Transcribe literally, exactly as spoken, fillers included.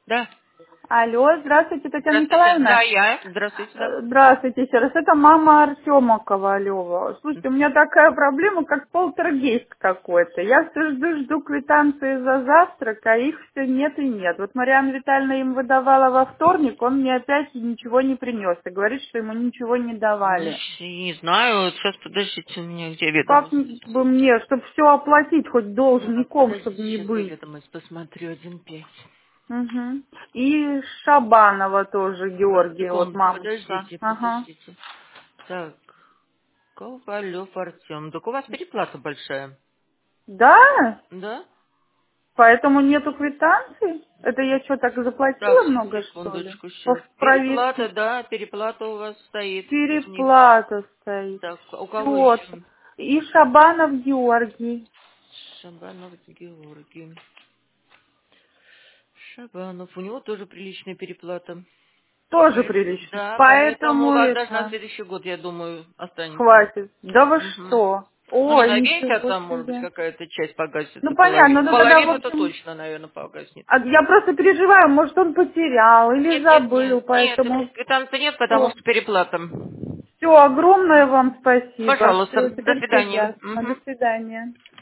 Да. Алло, здравствуйте, Татьяна Здравствуйте. Да, Николаевна. я. Здравствуйте, да. Э, Здравствуйте еще раз. Это мама Артема Ковалева. Слушайте, у меня такая проблема, как полтергейст какой-то. Я все жду, жду квитанции за завтрак, а их все нет и нет. Вот Марьяна Витальевна им выдавала во вторник, он мне опять ничего не принес и говорит, что ему ничего не Не, давали. щ- не знаю. Сейчас, подождите, у меня где Как ведомость бы висит? мне, чтобы все оплатить, хоть Так, должником, чтобы подождите, не сейчас я быть. ведомость посмотрю. Один пять. Угу. И Шабанова тоже, Так, Георгий, вот секунду, мамочка. подождите, Ага. подождите. Так, Ковалев Артем. Так у вас переплата большая. Да? Да? Поэтому нету квитанций? Это я что, так Так, заплатила щас, много, что ли? секундочку, По сейчас. Переплата, проверке. да, переплата у вас стоит. Должник. Переплата стоит. Так, а у кого Все. еще? И Шабанов Георгий. Шабанов Георгий. Шабанов. У него тоже приличная переплата. Тоже Поэтому, прилично. да, поэтому у Поэтому вас даже на это следующий год, я думаю, останется. хватит. Да вы Мгм. что? Ну, не Ой, навеки, а ничего там, может быть, себе. какая-то часть Ну погасится, понятно, половина. ну тогда, в Половину-то общем, точно, наверное, погаснет. а я просто переживаю, может он потерял или Нет, нет, нет, забыл, нет, поэтому квитанции нет, потому все. что переплата. Все, огромное вам спасибо. Пожалуйста, Все, до теперь все свидания. ясно. До Мгм. свидания.